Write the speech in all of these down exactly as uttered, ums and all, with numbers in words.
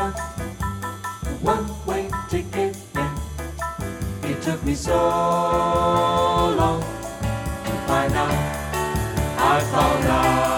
a one-way ticket, yeah. It took me so long to find out. I found out.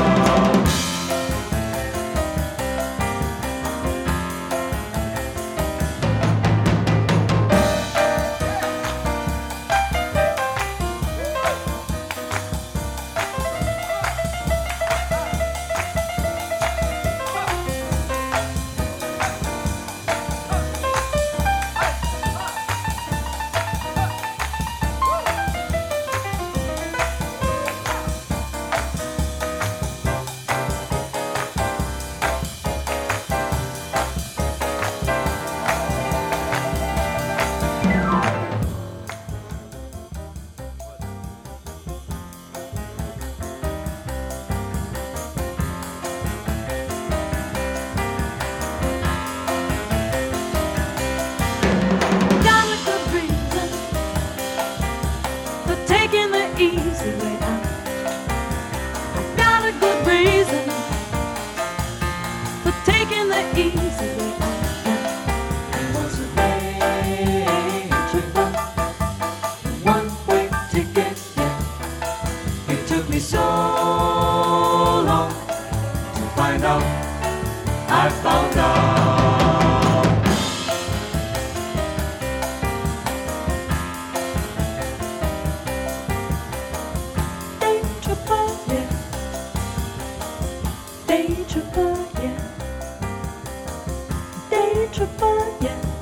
Easy way out. I've got a good reason for taking the easy way out. It was a day trip, one-way ticket, yeah. It took me so long to find out. I found out. Day tripper, yeah. Day tripper, yeah.